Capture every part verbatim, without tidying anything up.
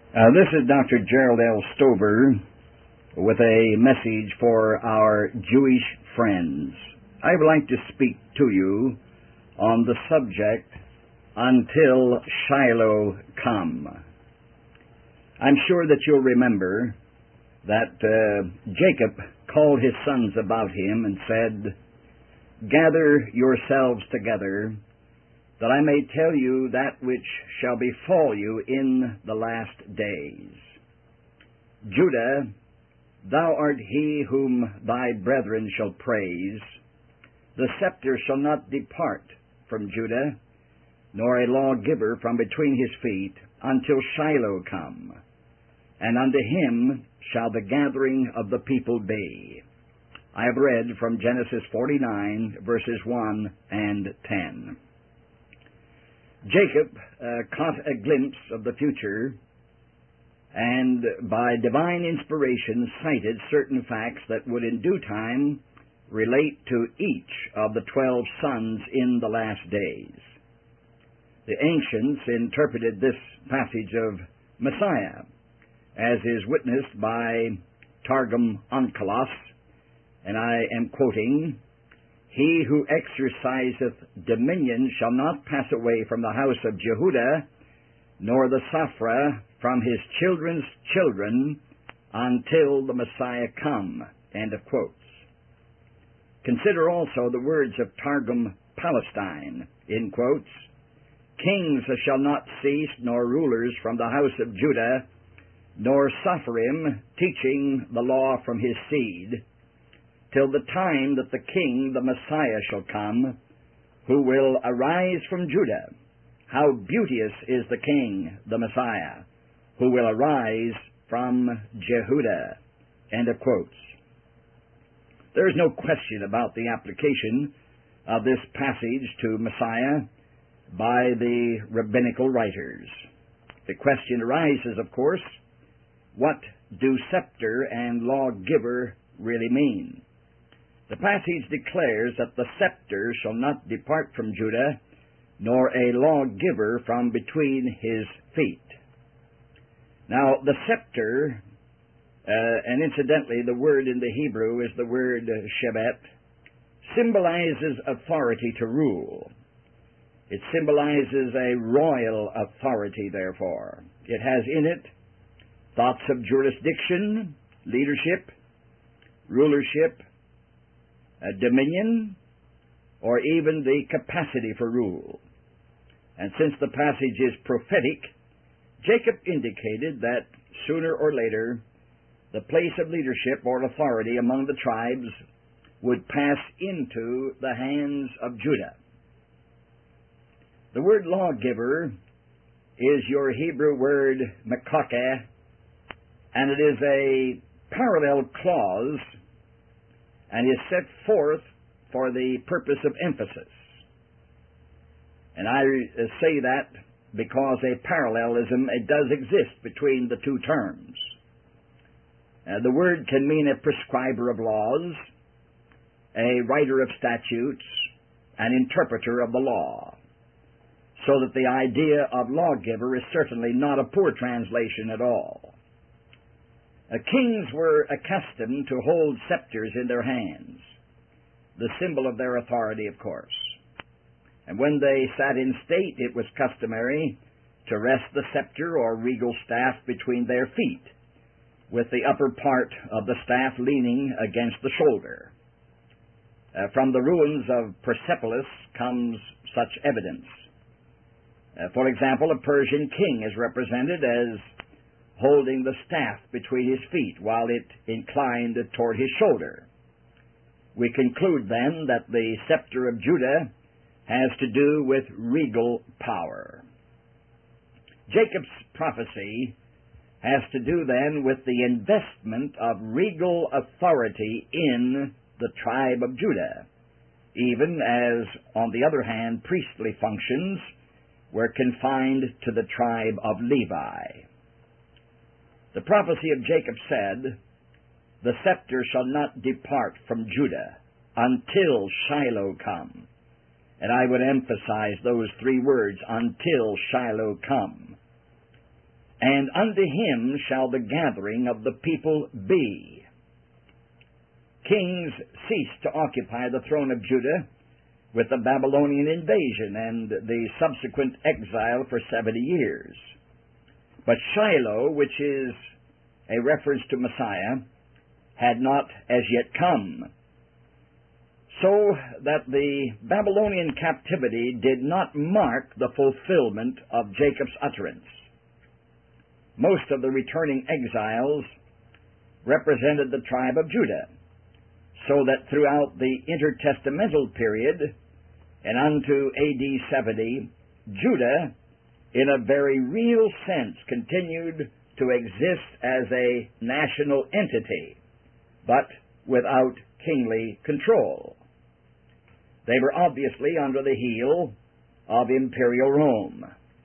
Uh, this is Doctor Gerald L. Stover with a message for our Jewish friends. I would like to speak to you on the subject, Until Shiloh Come. I'm sure that you'll remember that uh, Jacob called his sons about him and said, "Gather yourselves together, that I may tell you that which shall befall you in the last days. Judah, thou art he whom thy brethren shall praise. The scepter shall not depart from Judah, nor a lawgiver from between his feet, until Shiloh come, and unto him shall the gathering of the people be." I have read from Genesis forty-nine, verses one and ten. Jacob uh, caught a glimpse of the future and by divine inspiration cited certain facts that would in due time relate to each of the twelve sons in the last days. The ancients interpreted this passage of Messiah, as is witnessed by Targum Onkelos, and I am quoting, "He who exerciseth dominion shall not pass away from the house of Jehudah, nor the Saphra from his children's children, until the Messiah come." End of quotes. Consider also the words of Targum Palestine, in quotes, "Kings shall not cease, nor rulers from the house of Judah, nor Saphrim teaching the law from his seed, till the time that the King, the Messiah, shall come, who will arise from Judah. How beauteous is the King, the Messiah, who will arise from Jehudah." End of quotes. There is no question about the application of this passage to Messiah by the rabbinical writers. The question arises, of course, what do scepter and lawgiver really mean? The passage declares that the scepter shall not depart from Judah, nor a lawgiver from between his feet. Now, the scepter, uh, and incidentally, the word in the Hebrew is the word shevet, symbolizes authority to rule. It symbolizes a royal authority, therefore. It has in it thoughts of jurisdiction, leadership, rulership, a dominion, or even the capacity for rule. And since the passage is prophetic, Jacob indicated that sooner or later the place of leadership or authority among the tribes would pass into the hands of Judah. The word lawgiver is your Hebrew word mekakeh, and it is a parallel clause and is set forth for the purpose of emphasis. And I say that because a parallelism, it does exist between the two terms. Uh, the word can mean a prescriber of laws, a writer of statutes, an interpreter of the law, so that the idea of lawgiver is certainly not a poor translation at all. Uh, kings were accustomed to hold scepters in their hands, the symbol of their authority, of course. And when they sat in state, it was customary to rest the scepter or regal staff between their feet, with the upper part of the staff leaning against the shoulder. Uh, from the ruins of Persepolis comes such evidence. Uh, for example, a Persian king is represented as holding the staff between his feet while it inclined toward his shoulder. We conclude then that the scepter of Judah has to do with regal power. Jacob's prophecy has to do then with the investment of regal authority in the tribe of Judah, even as, on the other hand, priestly functions were confined to the tribe of Levi. The prophecy of Jacob said, "The scepter shall not depart from Judah until Shiloh come." And I would emphasize those three words, "until Shiloh come." and unto him shall the gathering of the people be. Kings ceased to occupy the throne of Judah with the Babylonian invasion and the subsequent exile for seventy years. But Shiloh, which is a reference to Messiah, had not as yet come, so that the Babylonian captivity did not mark the fulfillment of Jacob's utterance. Most of the returning exiles represented the tribe of Judah, so that throughout the intertestamental period and unto A D seventy, Judah, in a very real sense, continued to exist as a national entity, but without kingly control. They were obviously under the heel of imperial Rome,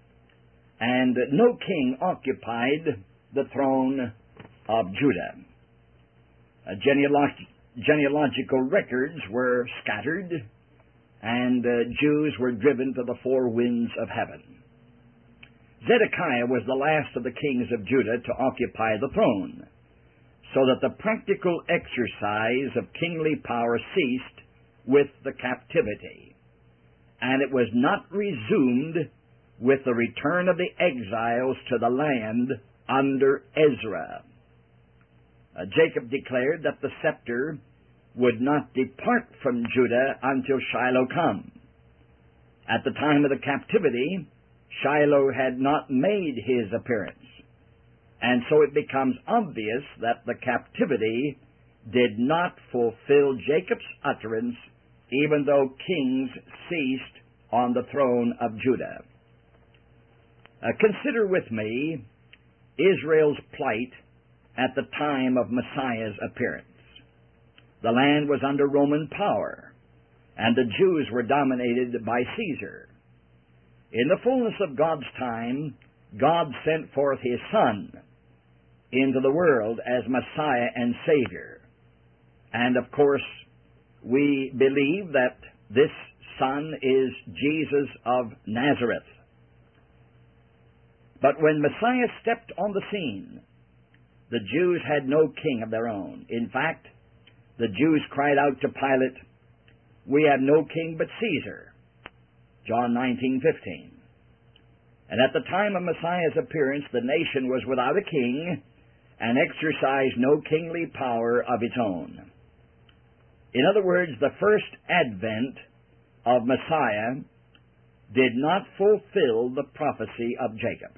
and no king occupied the throne of Judah. Uh, genealog- genealogical records were scattered, and uh, Jews were driven to the four winds of heaven. Zedekiah was the last of the kings of Judah to occupy the throne, so that the practical exercise of kingly power ceased with the captivity, and it was not resumed with the return of the exiles to the land under Ezra. Uh, Jacob declared that the scepter would not depart from Judah until Shiloh come. At the time of the captivity, Shiloh had not made his appearance, and so it becomes obvious that the captivity did not fulfill Jacob's utterance, even though kings ceased on the throne of Judah. Uh, consider with me Israel's plight at the time of Messiah's appearance. The land was under Roman power, and the Jews were dominated by Caesar. In the fullness of God's time, God sent forth His Son into the world as Messiah and Savior. And of course, we believe that this Son is Jesus of Nazareth. But when Messiah stepped on the scene, the Jews had no king of their own. In fact, the Jews cried out to Pilate, "We have no king but Caesar." John nineteen fifteen. And at the time of Messiah's appearance, the nation was without a king and exercised no kingly power of its own. In other words, the first advent of Messiah did not fulfill the prophecy of Jacob.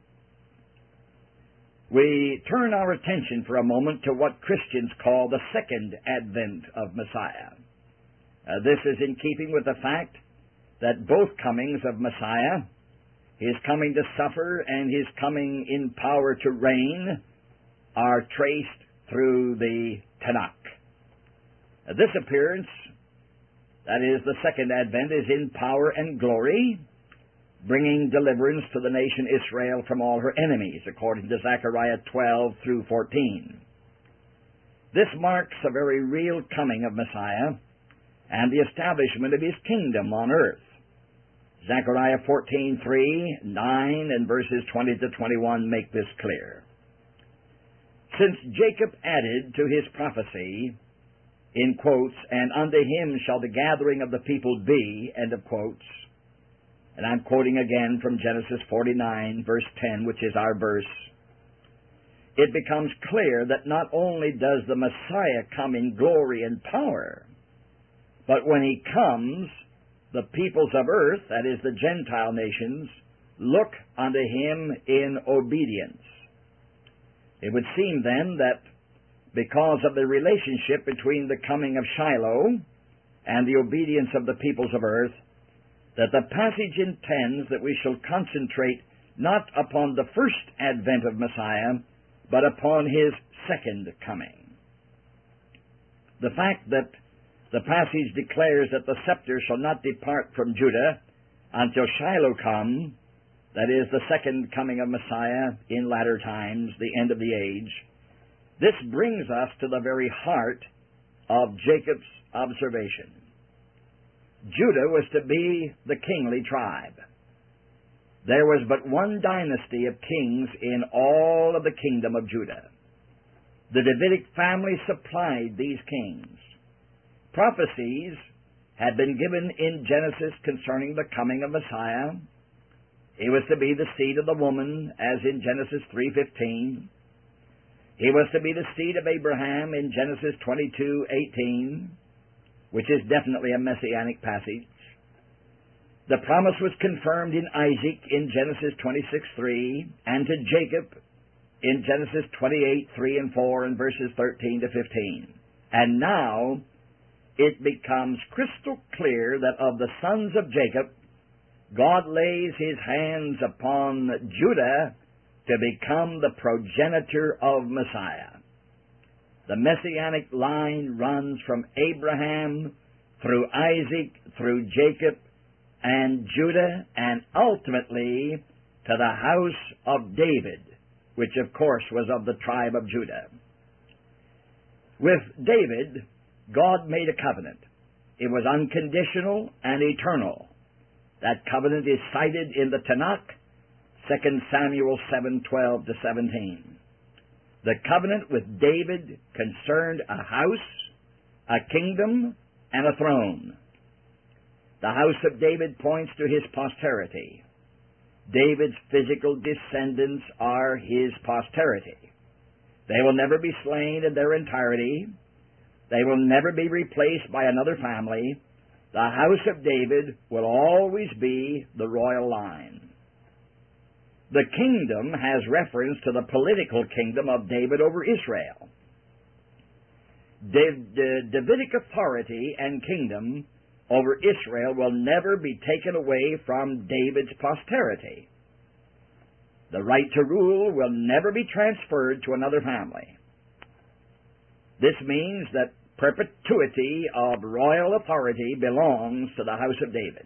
We turn our attention for a moment to what Christians call the second advent of Messiah. Uh, this is in keeping with the fact that both comings of Messiah, His coming to suffer and His coming in power to reign, are traced through the Tanakh. Uh, this appearance, that is, the second advent, is in power and glory, bringing deliverance to the nation Israel from all her enemies, according to Zechariah twelve through fourteen. This marks a very real coming of Messiah and the establishment of His kingdom on earth. Zechariah fourteen three, nine, and verses twenty to twenty-one make this clear. Since Jacob added to his prophecy, in quotes, "and unto him shall the gathering of the people be," end of quotes, and I'm quoting again from Genesis forty-nine, verse ten, which is our verse, it becomes clear that not only does the Messiah come in glory and power, but when He comes, the peoples of earth, that is, the Gentile nations, look unto Him in obedience. It would seem then that because of the relationship between the coming of Shiloh and the obedience of the peoples of earth, that the passage intends that we shall concentrate not upon the first advent of Messiah, but upon His second coming. The fact that the passage declares that the scepter shall not depart from Judah until Shiloh come, that is, the second coming of Messiah in latter times, the end of the age, this brings us to the very heart of Jacob's observation. Judah was to be the kingly tribe. there was but one dynasty of kings in all of the kingdom of Judah. The Davidic family supplied these kings. Prophecies had been given in Genesis concerning the coming of Messiah. He was to be the seed of the woman, as in Genesis three fifteen. He was to be the seed of Abraham in Genesis twenty-two eighteen, which is definitely a messianic passage. The promise was confirmed in Isaac in Genesis twenty-six three, and to Jacob in Genesis twenty-eight three and four and verses thirteen to fifteen. And now it becomes crystal clear that of the sons of Jacob, God lays his hands upon Judah to become the progenitor of Messiah. The messianic line runs from Abraham through Isaac, through Jacob, and Judah, and ultimately to the house of David, which of course was of the tribe of Judah. With David, God made a covenant. It was unconditional and eternal. That covenant is cited in the Tanakh, Second Samuel seven twelve to seventeen. The covenant with David concerned a house, a kingdom, and a throne. The house of David points to his posterity. David's physical descendants are his posterity. They will never be slain in their entirety. They will never be replaced by another family. The house of David will always be the royal line. The kingdom has reference to the political kingdom of David over Israel. The Davidic authority and kingdom over Israel will never be taken away from David's posterity. The right to rule will never be transferred to another family. This means that perpetuity of royal authority belongs to the house of David.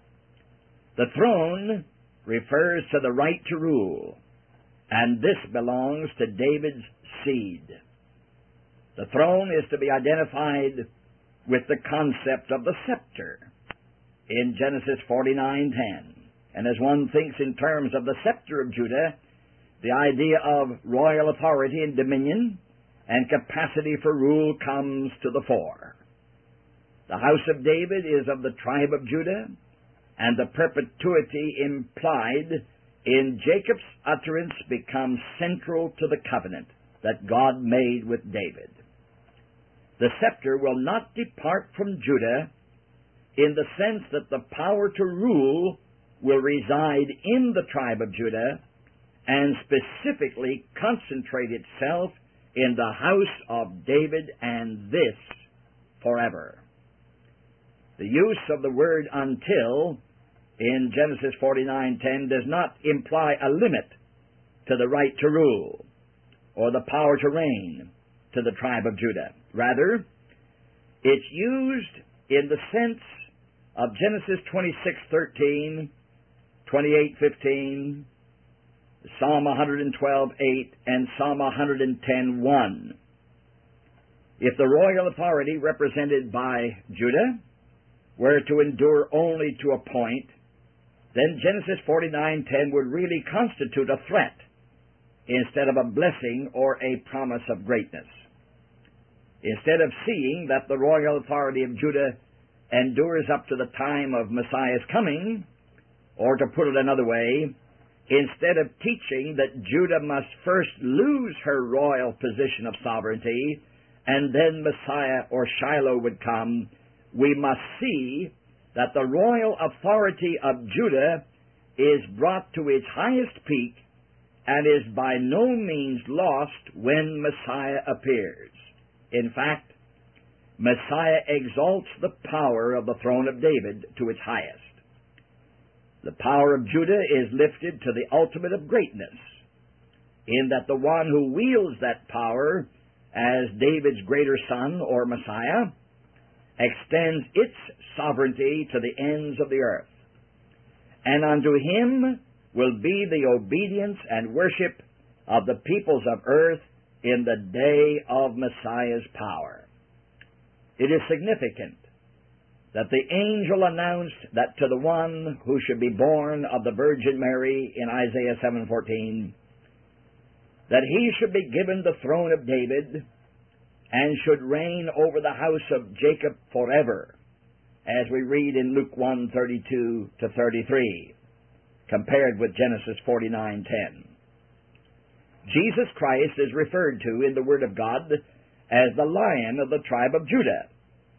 The throne refers to the right to rule, and this belongs to David's seed. The throne is to be identified with the concept of the scepter in Genesis forty-nine ten. And as one thinks in terms of the scepter of Judah, the idea of royal authority and dominion and capacity for rule comes to the fore. The house of David is of the tribe of Judah, and the perpetuity implied in Jacob's utterance becomes central to the covenant that God made with David. The scepter will not depart from Judah in the sense that the power to rule will reside in the tribe of Judah and specifically concentrate itself in the house of David, and this forever. The use of the word until in Genesis forty-nine ten does not imply a limit to the right to rule or the power to reign to the tribe of Judah. Rather, it's used in the sense of Genesis twenty-six thirteen, twenty-eight fifteen, Psalm one twelve eight, and Psalm one ten one. If the royal authority represented by Judah were to endure only to a point, then Genesis forty-nine ten would really constitute a threat instead of a blessing or a promise of greatness. Instead of seeing that the royal authority of Judah endures up to the time of Messiah's coming, or to put it another way, instead of teaching that Judah must first lose her royal position of sovereignty and then Messiah or Shiloh would come, we must see that the royal authority of Judah is brought to its highest peak and is by no means lost when Messiah appears. In fact, Messiah exalts the power of the throne of David to its highest. The power of Judah is lifted to the ultimate of greatness, in that the one who wields that power as David's greater son or Messiah extends its sovereignty to the ends of the earth. And unto him will be the obedience and worship of the peoples of earth in the day of Messiah's power. It is significant that the angel announced that to the one who should be born of the Virgin Mary in Isaiah seven fourteen, that he should be given the throne of David and should reign over the house of Jacob forever, as we read in Luke one thirty-two to thirty-three, compared with Genesis forty-nine ten. Jesus Christ is referred to in the Word of God as the Lion of the tribe of Judah.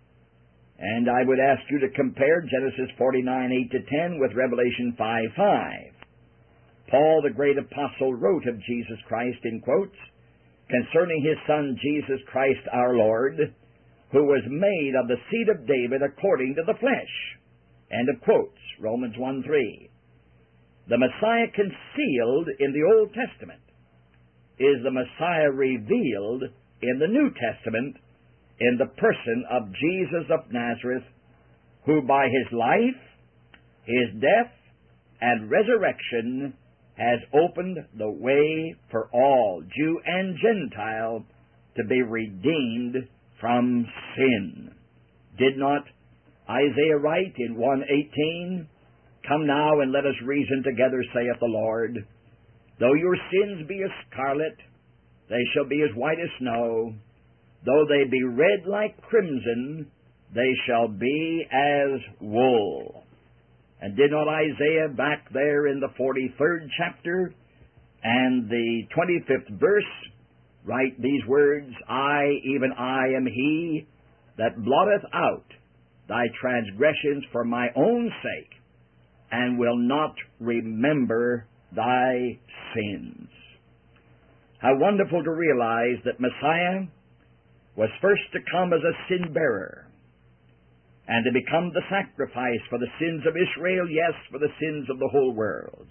And I would ask you to compare Genesis forty-nine eight to ten with Revelation five five. Paul, the great apostle, wrote of Jesus Christ in quotes concerning his Son Jesus Christ our Lord, who was made of the seed of David according to the flesh. End of quotes, Romans one three. The Messiah concealed in the Old Testament is the Messiah revealed in the New Testament in the person of Jesus of Nazareth, who by his life, his death, and resurrection has opened the way for all, Jew and Gentile, to be redeemed from sin. Did not Isaiah write in one eighteen, "Come now and let us reason together, saith the Lord. Though your sins be as scarlet, they shall be as white as snow. Though they be red like crimson, they shall be as wool." And did not Isaiah back there in the forty-third chapter and the twenty-fifth verse write these words, "I, even I, am he that blotteth out thy transgressions for my own sake, and will not remember thy sins." How wonderful to realize that Messiah was first to come as a sin-bearer and to become the sacrifice for the sins of Israel, yes, for the sins of the whole world.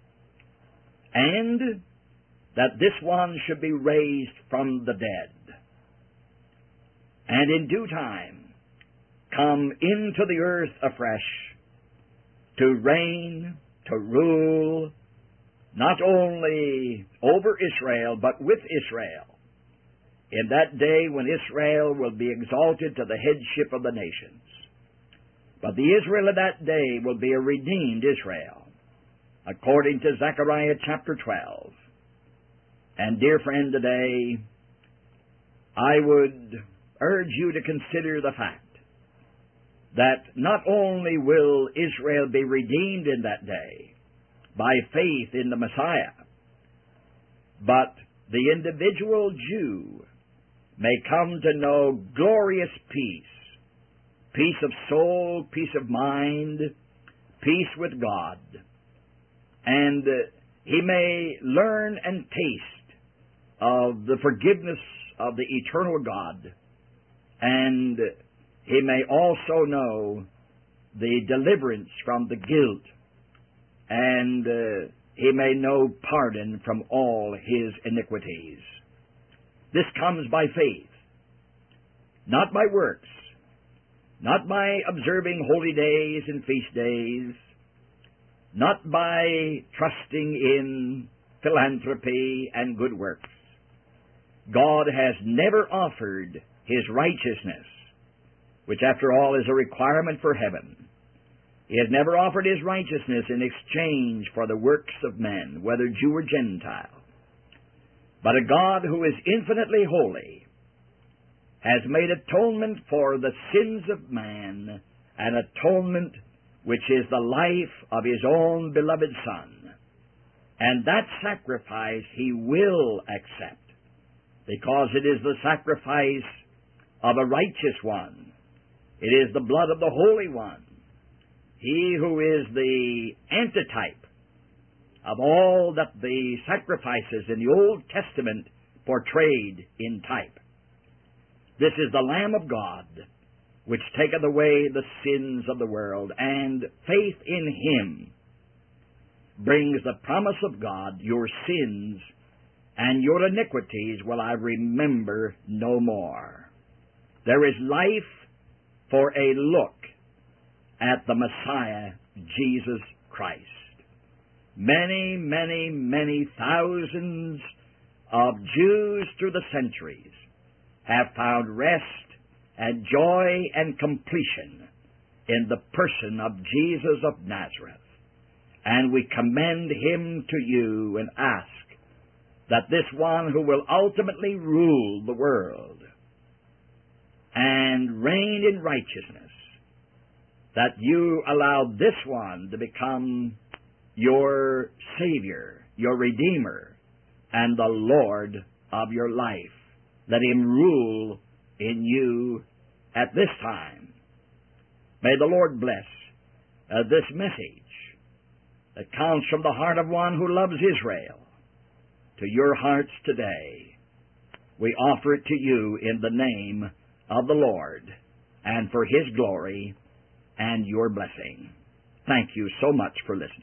And that this one should be raised from the dead, and in due time come into the earth afresh to reign, to rule, not only over Israel, but with Israel, in that day when Israel will be exalted to the headship of the nations. But the Israel of that day will be a redeemed Israel, according to Zechariah chapter twelve. And dear friend, today, I would urge you to consider the fact that not only will Israel be redeemed in that day by faith in the Messiah, but the individual Jew may come to know glorious peace, peace of soul, peace of mind, peace with God, and he may learn and taste of the forgiveness of the eternal God, and he may also know the deliverance from the guilt, and uh, he may know pardon from all his iniquities. This comes by faith, not by works, not by observing holy days and feast days, not by trusting in philanthropy and good works. God has never offered his righteousness, which after all is a requirement for heaven. He has never offered his righteousness in exchange for the works of men, whether Jew or Gentile. But a God who is infinitely holy has made atonement for the sins of man, an atonement which is the life of his own beloved Son. And that sacrifice he will accept, because it is the sacrifice of a righteous one. It is the blood of the Holy One, he who is the antitype of all that the sacrifices in the Old Testament portrayed in type. This is the Lamb of God, which taketh away the sins of the world, and faith in him brings the promise of God, your sins and your iniquities will I remember no more. There is life for a look at the Messiah, Jesus Christ. Many, many, many thousands of Jews through the centuries have found rest and joy and completion in the person of Jesus of Nazareth. And we commend him to you and ask that this one who will ultimately rule the world and reign in righteousness, that you allow this one to become your Savior, your Redeemer, and the Lord of your life. Let him rule in you at this time. May the Lord bless uh, this message that comes from the heart of one who loves Israel to your hearts today. We offer it to you in the name of the Lord and for his glory and your blessing. Thank you so much for listening.